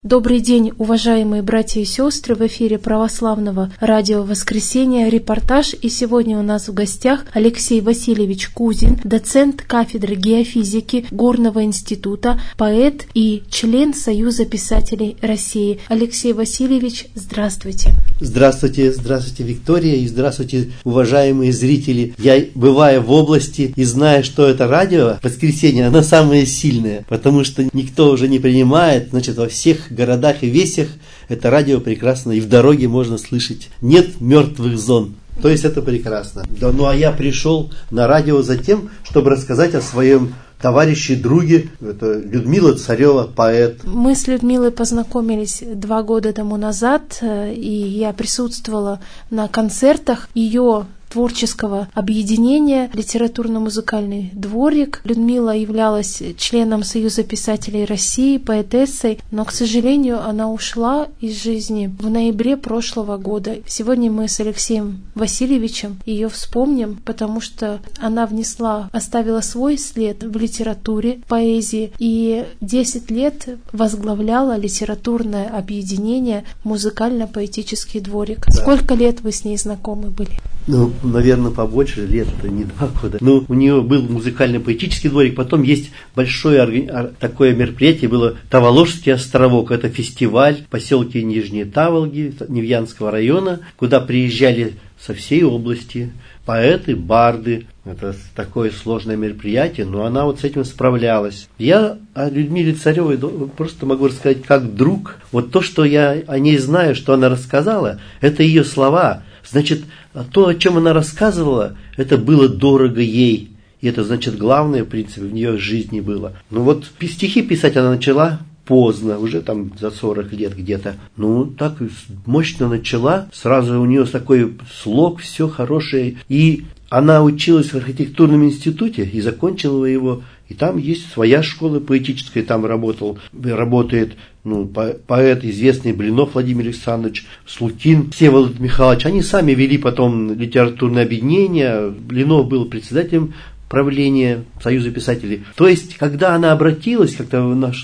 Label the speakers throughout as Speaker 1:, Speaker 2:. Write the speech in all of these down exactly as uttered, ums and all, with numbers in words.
Speaker 1: Добрый день, уважаемые братья и сестры, в эфире православного радио «Воскресенье», репортаж, и сегодня у нас в гостях Алексей Васильевич Кузин, доцент кафедры геофизики Горного института, поэт и член Союза писателей России. Алексей Васильевич, здравствуйте.
Speaker 2: Здравствуйте, здравствуйте, Виктория, и здравствуйте, уважаемые зрители. Я, бывая в области и зная, что это радио «Воскресенье», оно самое сильное, потому что никто уже не принимает, значит, во всех городах и весях это радио прекрасно, и в дороге можно слышать. Нет мертвых зон. То есть это прекрасно. Да, ну а я пришел на радио за тем, чтобы рассказать о своем товарищи, други, это Людмила Царева, поэт.
Speaker 1: Мы с Людмилой познакомились два года тому назад, и я присутствовала на концертах ее творческого объединения «Литературно-музыкальный дворик». Людмила являлась членом Союза писателей России, поэтессой, но, к сожалению, она ушла из жизни в ноябре прошлого года. Сегодня мы с Алексеем Васильевичем ее вспомним, потому что она внесла, оставила свой след в литературе, поэзии, и десять лет возглавляла литературное объединение «Музыкально-поэтический дворик». Да. Сколько лет вы с ней знакомы были?
Speaker 2: Ну, наверное, побольше лет, это не два года. Ну, у нее был музыкально-поэтический дворик, потом есть большое такое мероприятие, было Таволожский островок, это фестиваль в поселке Нижние Таволги, Невьянского района, куда приезжали со всей области поэты, барды. Это такое сложное мероприятие, но она вот с этим справлялась. Я о Людмиле Царевой просто могу рассказать как друг. Вот то, что я о ней знаю, что она рассказала, это ее слова. Значит, то, о чем она рассказывала, это было дорого ей. И это, значит, главное, в принципе, в нее жизни было. Ну вот стихи писать она начала поздно, уже там за сорок лет где-то. Ну, так мощно начала. Сразу у нее такой слог, все хорошее. И она училась в архитектурном институте и закончила его. И там есть своя школа поэтическая, там работал, работает ну, поэт, известный Блинов Владимир Александрович, Слукин Всеволод Михайлович. Они сами вели потом литературное объединение. Блинов был председателем правления Союза писателей. То есть, когда она обратилась, как-то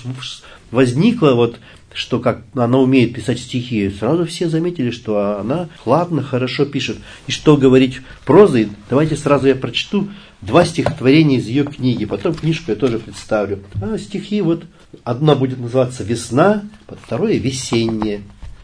Speaker 2: возникло, вот, что как она умеет писать стихи, сразу все заметили, что она ладно, хорошо пишет. И что говорить прозой, давайте сразу я прочту два стихотворения из ее книги, потом книжку я тоже представлю. А стихи вот, одна будет называться «Весна», второе «Весеннее».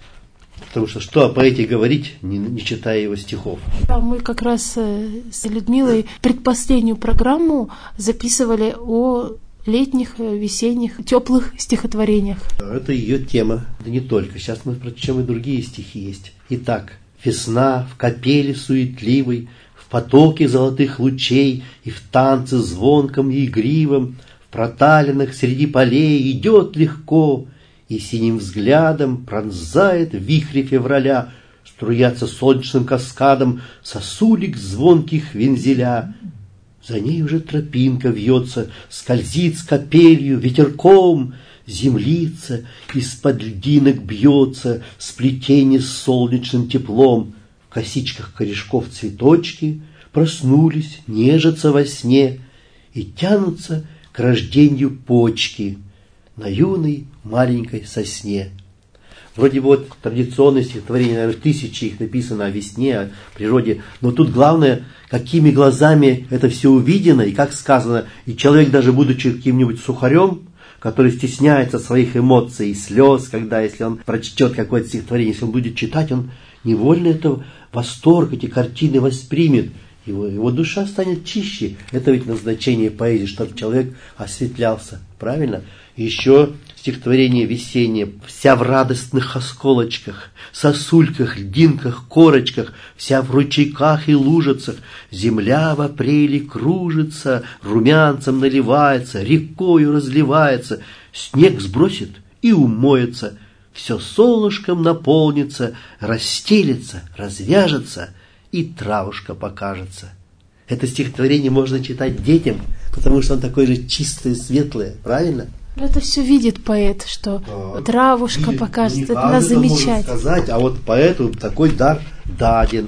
Speaker 2: Потому что что о поэте говорить, не, не читая его стихов.
Speaker 1: Да, мы как раз с Людмилой предпоследнюю программу записывали о летних, весенних, теплых стихотворениях.
Speaker 2: Это ее тема, да не только. Сейчас мы прочтем и другие стихи есть. Итак, весна в капели суетливой, в потоке золотых лучей и в танце звонком и игривом, в проталинах среди полей идет легко и синим взглядом пронзает вихри февраля, струятся солнечным каскадом сосулек звонких вензеля. За ней уже тропинка вьется, скользит с капелью, ветерком землица, из-под льдинок бьется, сплетение с солнечным теплом. В косичках корешков цветочки проснулись, нежатся во сне и тянутся к рождению почки на юной маленькой сосне. Вроде бы вот традиционные стихотворения, наверное, тысячи их написано о весне, о природе, но тут главное, какими глазами это все увидено и как сказано. И человек, даже будучи каким-нибудь сухарем, который стесняется своих эмоций и слез, когда, если он прочтет какое-то стихотворение, если он будет читать, он невольно это восторг, эти картины воспримет. Его, его душа станет чище. Это ведь назначение поэзии, чтобы человек осветлялся. Правильно? Еще стихотворение весеннее. Вся в радостных осколочках, сосульках, льдинках, корочках, вся в ручейках и лужицах. Земля в апреле кружится, румянцем наливается, рекою разливается. Снег сбросит и умоется. Все солнышком наполнится, расстелится, развяжется, и травушка покажется. Это стихотворение можно читать детям, потому что он такое же чистое, светлое, правильно?
Speaker 1: Это все видит поэт, что а, травушка видит, покажется, это надо замечать.
Speaker 2: Сказать, а вот поэту такой дар даден.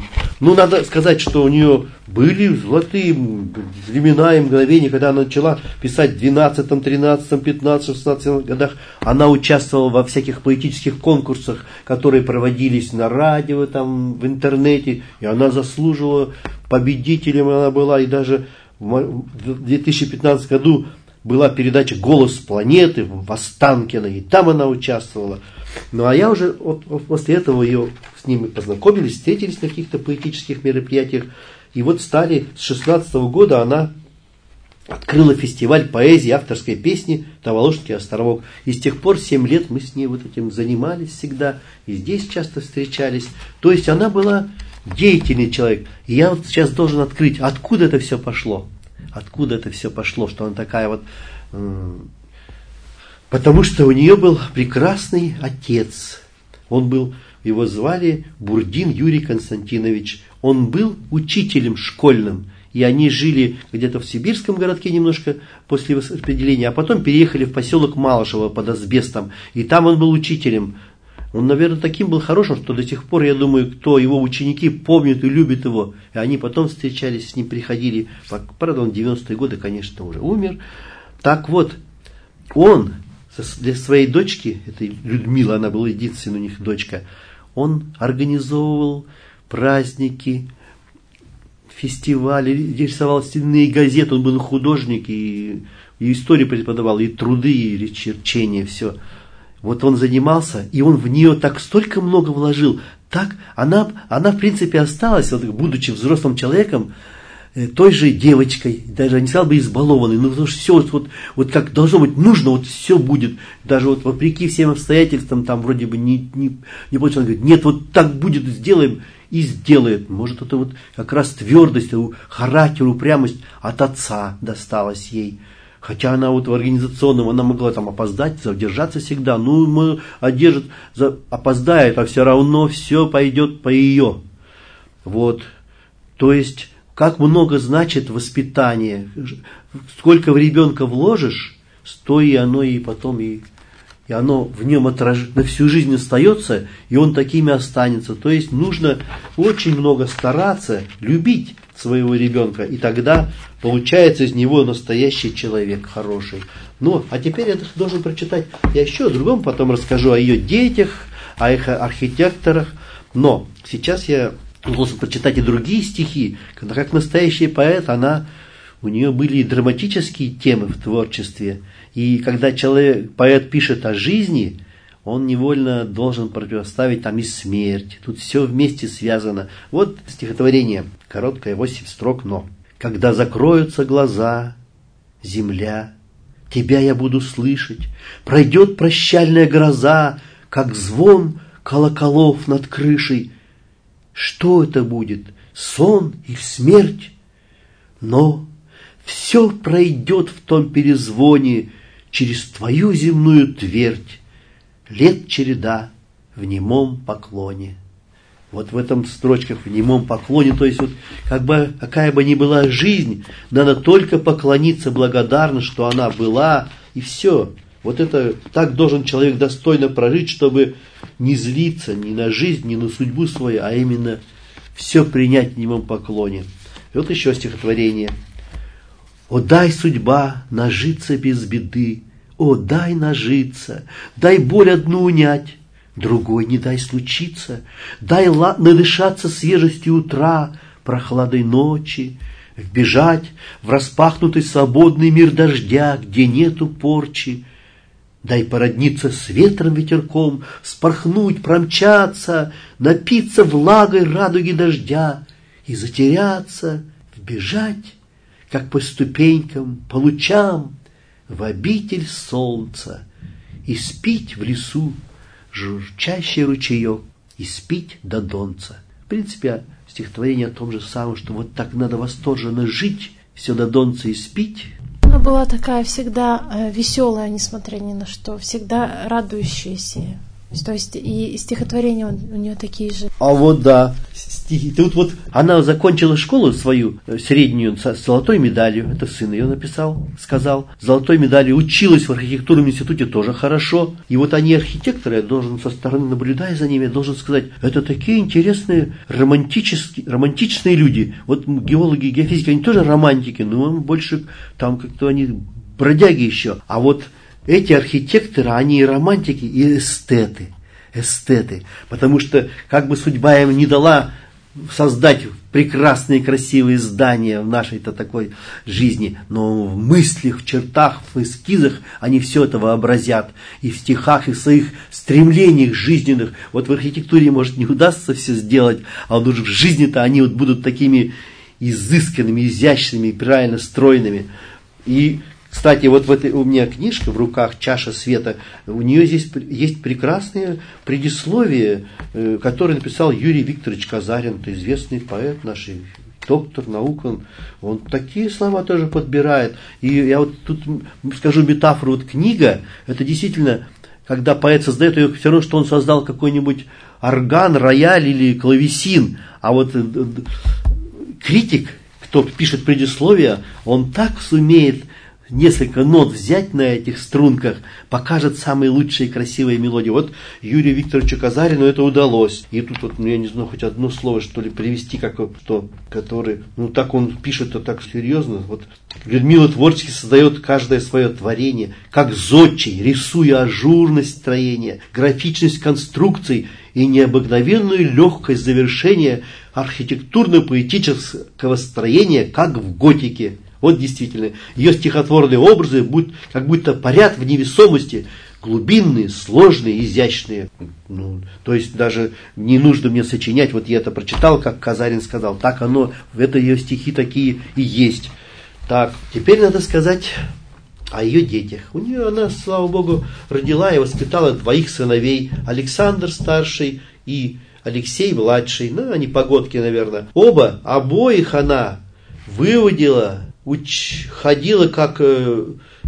Speaker 2: Ну, надо сказать, что у нее были золотые времена и мгновения, когда она начала писать в двенадцатом, тринадцатом, пятнадцатом, шестнадцатом годах. Она участвовала во всяких поэтических конкурсах, которые проводились на радио, там, в интернете. И она заслуживала, победителем она была. И даже в две тысячи пятнадцатом году была передача «Голос планеты» в Останкино, и там она участвовала. Ну, а я уже вот, вот после этого ее с ними познакомились, встретились на каких-то поэтических мероприятиях. И вот стали с шестнадцатого года она открыла фестиваль поэзии, авторской песни «Таволжский островок». И с тех пор семь лет мы с ней вот этим занимались всегда. И здесь часто встречались. То есть она была деятельный человек. И я вот сейчас должен открыть, откуда это все пошло. Откуда это все пошло, что она такая вот... Потому что у нее был прекрасный отец. Он был, его звали Бурдин Юрий Константинович. Он был учителем школьным. И они жили где-то в сибирском городке немножко после распределения, а потом переехали в поселок Малышево под Асбестом. И там он был учителем. Он, наверное, таким был хорошим, что до сих пор, я думаю, кто его ученики помнят и любят его. И они потом встречались с ним, приходили. Правда, он в девяностые годы, конечно, уже умер. Так вот, он для своей дочки, этой Людмилы, она была единственная у них дочка, он организовывал праздники, фестивали, рисовал стенные газеты, он был художник, и, и историю преподавал, и труды, и черчение, все. Вот он занимался, и он в нее так столько много вложил. Так она, она в принципе осталась, вот, будучи взрослым человеком, той же девочкой, даже не сказал бы избалованной, но потому что все вот, вот, вот как должно быть нужно, вот все будет. Даже вот вопреки всем обстоятельствам, там вроде бы не, не, не получилось. Он говорит, нет, вот так будет, сделаем, и сделает. Может, это вот как раз твердость, характер, упрямость от отца досталась ей. Хотя она вот в организационном, она могла там опоздать, задержаться всегда. Ну, мы одержит, опоздает, а все равно все пойдет по ее. Вот. То есть, как много значит воспитание. Сколько в ребенка вложишь, сто и оно и потом и, и оно в нем отраж... на всю жизнь остается, и он такими останется. То есть нужно очень много стараться, любить своего ребенка, и тогда получается из него настоящий человек хороший. Ну, а теперь я должен прочитать, я еще о другом потом расскажу, о ее детях, о их архитекторах, но сейчас я должен прочитать и другие стихи, когда как настоящий поэт, она, у нее были и драматические темы в творчестве, и когда человек, поэт пишет о жизни, он невольно должен противоставить там и смерть. Тут все вместе связано. Вот стихотворение, короткое, восемь строк, но. Когда закроются глаза, земля, тебя я буду слышать. Пройдет прощальная гроза, как звон колоколов над крышей. Что это будет, сон или смерть? Но все пройдет в том перезвоне через твою земную твердь. Лет череда в немом поклоне. Вот в этом строчках в немом поклоне, то есть вот как бы какая бы ни была жизнь, надо только поклониться благодарно, что она была, и все. Вот это так должен человек достойно прожить, чтобы не злиться ни на жизнь, ни на судьбу свою, а именно все принять в немом поклоне. И вот еще стихотворение. «О, дай, судьба, нажиться без беды, о, дай нажиться, дай боль одну унять, другой не дай случиться, дай надышаться свежестью утра, прохладой ночи, вбежать в распахнутый свободный мир дождя, где нету порчи. Дай породниться с ветром ветерком, спорхнуть, промчаться, напиться влагой радуги дождя и затеряться, вбежать, как по ступенькам, по лучам, в обитель солнца, и спить в лесу журчащий ручеек, и спить до донца». В принципе, стихотворение о том же самом, что вот так надо восторженно жить, все до донца и спить.
Speaker 1: Она была такая всегда веселая, несмотря ни на что, всегда радующаяся, То есть и стихотворения у нее такие же.
Speaker 2: А вот да, стихи. Тут вот она закончила школу свою среднюю с золотой медалью. Это сын ее написал, сказал. С золотой медалью училась в архитектурном институте тоже хорошо. И вот они архитекторы, я должен со стороны, наблюдая за ними, я должен сказать, это такие интересные романтические, романтичные люди. Вот геологи, геофизики, они тоже романтики, но больше там как-то они бродяги еще. А вот эти архитекторы, они и романтики, и эстеты. Эстеты. Потому что, как бы судьба им не дала создать прекрасные, красивые здания в нашей-то такой жизни, но в мыслях, в чертах, в эскизах они все это вообразят. И в стихах, и в своих стремлениях жизненных. Вот в архитектуре, может, не удастся все сделать, а вот в жизни-то они вот будут такими изысканными, изящными, правильно стройными. И кстати, вот в этой у меня книжка в руках «Чаша света», у нее здесь есть прекрасное предисловие, которое написал Юрий Викторович Казарин, это известный поэт наш, доктор наук, он, он такие слова тоже подбирает. И я вот тут скажу метафору, вот книга, это действительно, когда поэт создает ее, все равно, что он создал какой-нибудь орган, рояль или клавесин, а вот критик, кто пишет предисловие, он так сумеет несколько нот взять на этих струнках, покажет самые лучшие красивые мелодии. Вот Юрию Викторовичу Казарину это удалось. И тут вот, ну, я не знаю, хоть одно слово, что ли, привести, как что, который, ну, так он пишет-то так серьезно. Вот Людмила творчески создает каждое свое творение, как зодчий, рисуя ажурность строения, графичность конструкций и необыкновенную легкость завершения архитектурно-поэтического строения, как в готике. Вот действительно, ее стихотворные образы будут, как будто парят в невесомости, глубинные, сложные, изящные. Ну, то есть даже не нужно мне сочинять, вот я это прочитал, как Казарин сказал, так оно, это ее стихи такие и есть. Так, теперь надо сказать о ее детях. У нее она, слава Богу, родила и воспитала двоих сыновей, Александр старший и Алексей младший, ну, они погодки, наверное. Оба, обоих она выводила, уч, ходила как, э,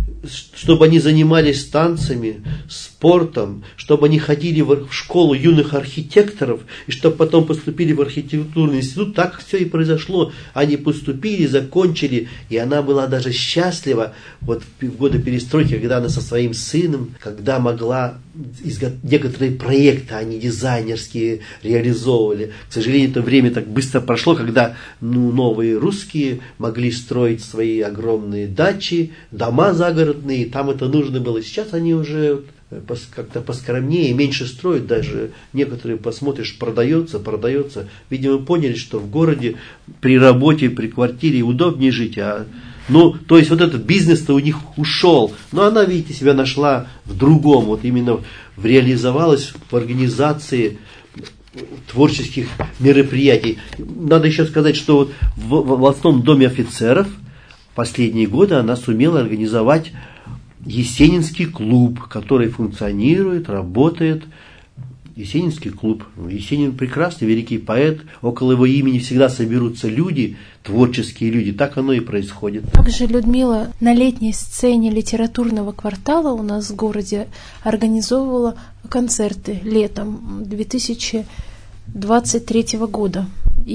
Speaker 2: чтобы они занимались танцами, спортом, чтобы они ходили в школу юных архитекторов, и чтобы потом поступили в архитектурный институт. Так все и произошло. Они поступили, закончили, и она была даже счастлива вот в годы перестройки, когда она со своим сыном, когда могла некоторые проекты, они дизайнерские, реализовывали. К сожалению, это время так быстро прошло, когда ну, новые русские могли строить свои огромные дачи, дома загородные, там это нужно было. Сейчас они уже как-то поскромнее, меньше строят, даже некоторые, посмотришь, продается, продается. Видимо, поняли, что в городе при работе, при квартире удобнее жить, а ну, то есть вот этот бизнес-то у них ушел, но она, видите, себя нашла в другом, вот именно реализовалась в организации творческих мероприятий. Надо еще сказать, что вот в, в областном доме офицеров последние годы она сумела организовать Есенинский клуб, который функционирует, работает. Есенинский клуб. Есенин прекрасный, великий поэт. Около его имени всегда соберутся люди, творческие люди. Так оно и происходит.
Speaker 1: Также Людмила на летней сцене литературного квартала у нас в городе организовывала концерты летом две тысячи двадцать третьего года.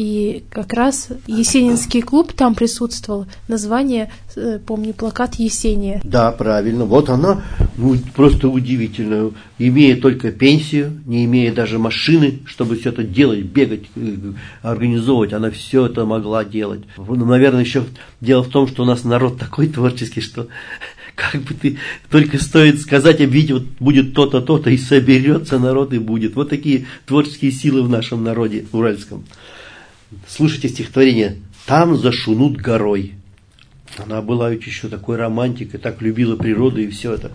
Speaker 1: И как раз Есенинский клуб там присутствовал. Название, помню, плакат Есения.
Speaker 2: Да, правильно. Вот она, ну, просто удивительно. Имея только пенсию, не имея даже машины, чтобы все это делать, бегать, организовывать, она все это могла делать. Ну, наверное, еще дело в том, что у нас народ такой творческий, что как бы ты только стоит сказать, объявить, вот будет то-то, то-то, и соберется народ, и будет. Вот такие творческие силы в нашем народе уральском. Слушайте стихотворение «Там зашунут горой». Она была ведь еще такой романтикой, так любила природу и все это.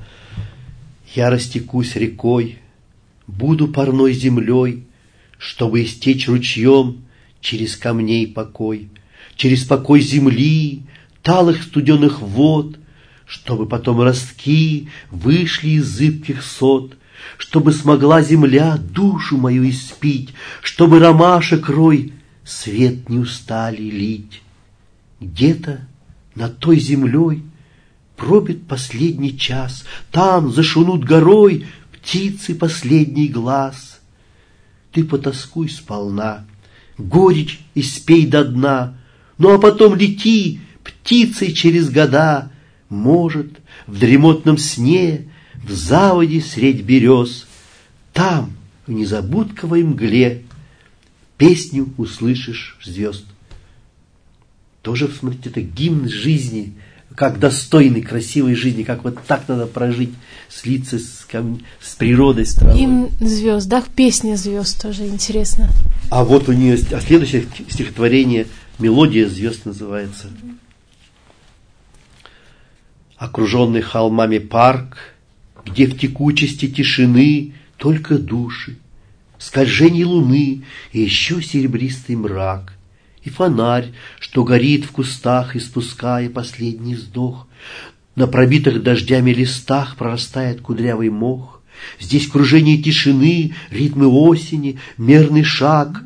Speaker 2: «Я растекусь рекой, буду парной землей, чтобы истечь ручьем через камней покой, через покой земли, талых студеных вод, чтобы потом ростки вышли из зыбких сот, чтобы смогла земля душу мою испить, чтобы ромашек рой свет не устали лить. Где-то над той землей пробит последний час, там зашунут горой птицы последний глаз. Ты потоскуй сполна, горечь испей до дна, ну а потом лети птицей через года. Может, в дремотном сне, в заводе средь берез, там, в незабудковой мгле, песню услышишь звезд. Тоже, смотрите, это гимн жизни, как достойной, красивой жизни, как вот так надо прожить, слиться с, с природой, с травой.
Speaker 1: Гимн звезд, да, песня звезд тоже интересно.
Speaker 2: А вот у нее а следующее стихотворение «Мелодия звезд» называется. Окруженный холмами парк, где в текучести тишины только души, скольжение луны и еще серебристый мрак, и фонарь, что горит в кустах, испуская последний вздох. На пробитых дождями листах прорастает кудрявый мох. Здесь кружение тишины, ритмы осени, мерный шаг.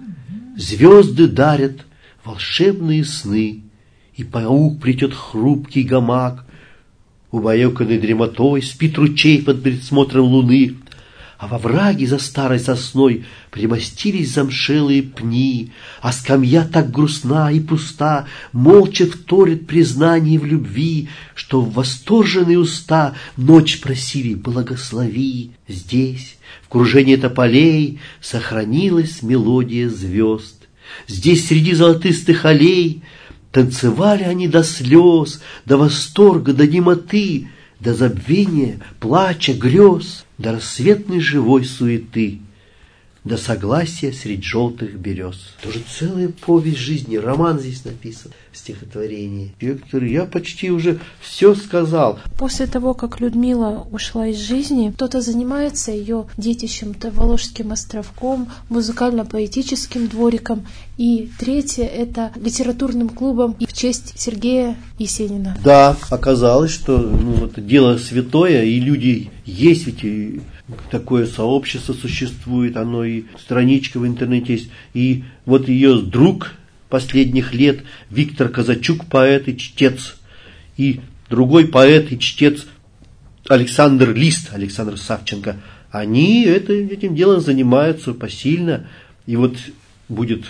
Speaker 2: Звезды дарят волшебные сны, и паук плетет хрупкий гамак. Убаюканный дремотой спит ручей под присмотром луны, а во враге за старой сосной примостились замшелые пни, а скамья так грустна и пуста, молча вторит признание в любви, что в восторженные уста ночь просили «благослови». Здесь, в кружении тополей, сохранилась мелодия звезд. Здесь среди золотистых аллей танцевали они до слез, до восторга, до немоты, до забвения, плача, грез, до рассветной живой суеты, до согласия средь желтых берез. Тоже целая повесть жизни, роман здесь написан, стихотворение. Виктор, я почти уже все сказал.
Speaker 1: После того, как Людмила ушла из жизни, кто-то занимается ее детищем, Таволожским островком, музыкально-поэтическим двориком. И третье — это литературным клубом в честь Сергея Есенина.
Speaker 2: Да, оказалось, что ну, это дело святое, и люди есть, ведь и такое сообщество существует, оно и страничка в интернете есть. И вот ее друг последних лет Виктор Казачук, поэт и чтец, и другой поэт и чтец Александр Лист, Александр Савченко, они это, этим делом занимаются посильно. И вот будет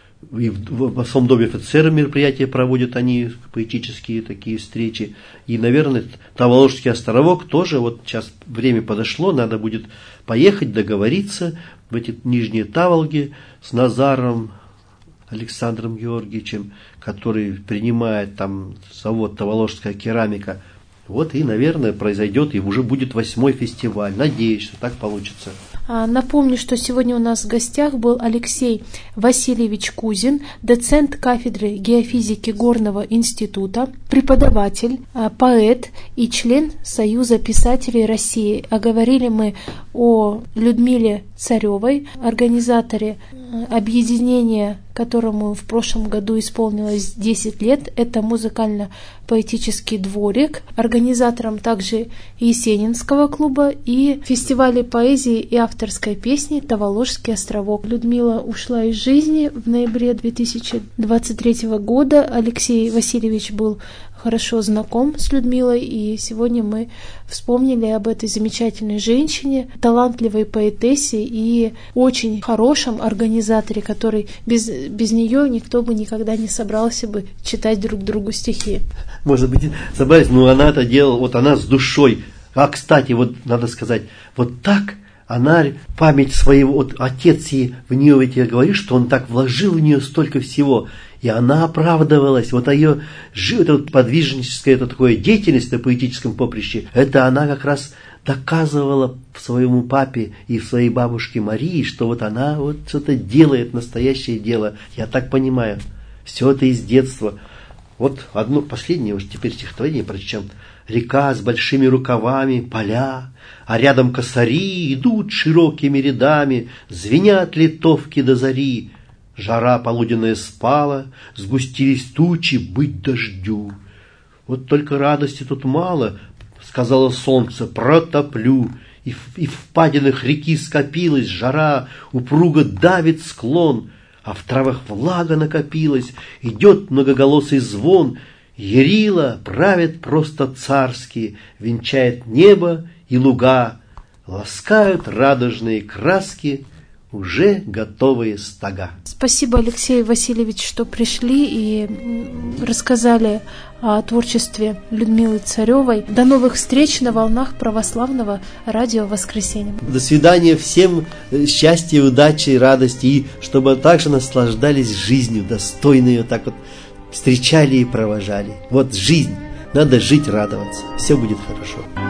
Speaker 2: и в Морском доме офицера мероприятия проводят они, поэтические такие встречи. И, наверное, Таволожский островок тоже, вот сейчас время подошло, надо будет поехать, договориться в эти Нижние Таволги с Назаром Александром Георгиевичем, который принимает там завод «Таволожская керамика». Вот и, наверное, произойдет, и уже будет восьмой фестиваль. Надеюсь, что так получится.
Speaker 1: Напомню, что сегодня у нас в гостях был Алексей Васильевич Кузин, доцент кафедры геофизики Горного института, преподаватель, поэт и член Союза писателей России. А говорили мы о Людмиле Царевой, организаторе объединения, которому в прошлом году исполнилось десять лет. Это музыкально-поэтический дворик, организатором также Есенинского клуба и фестиваля поэзии и авторской песни «Таволожский островок». Людмила ушла из жизни в ноябре две тысячи двадцать третьего года. Алексей Васильевич был хорошо знаком с Людмилой, и сегодня мы вспомнили об этой замечательной женщине, талантливой поэтессе и очень хорошем организаторе, который без, без нее никто бы никогда не собрался бы читать друг другу стихи.
Speaker 2: Может быть, собрались, но она это делала, вот она с душой. А, кстати, вот надо сказать, вот так она память своего, вот отец ей в нее, ведь я говорю, что он так вложил в нее столько всего, и она оправдывалась. Вот ее это вот подвижническая, это такое деятельность на поэтическом поприще, это она как раз доказывала своему папе и своей бабушке Марии, что вот она вот что-то делает, настоящее дело. Я так понимаю, все это из детства. Вот одно последнее уж теперь стихотворение прочтем. Река с большими рукавами, поля, а рядом косари идут широкими рядами, звенят литовки до зари. Жара полуденная спала, сгустились тучи, быть дождю. Вот только радости тут мало, сказала солнце, протоплю. И в, и в впадинах реки скопилась жара, упруго давит склон, а в травах влага накопилась, идет многоголосый звон. Ярила правит просто царски, венчает небо и луга. ласкают радужные краски уже готовые стога.
Speaker 1: Спасибо, Алексей Васильевич, что пришли и рассказали о творчестве Людмилы Царевой. До новых встреч на волнах православного радио «Воскресенье».
Speaker 2: До свидания всем, счастья, удачи, радости, и чтобы также наслаждались жизнью, достойно ее так вот встречали и провожали. Вот жизнь, надо жить, радоваться, все будет хорошо.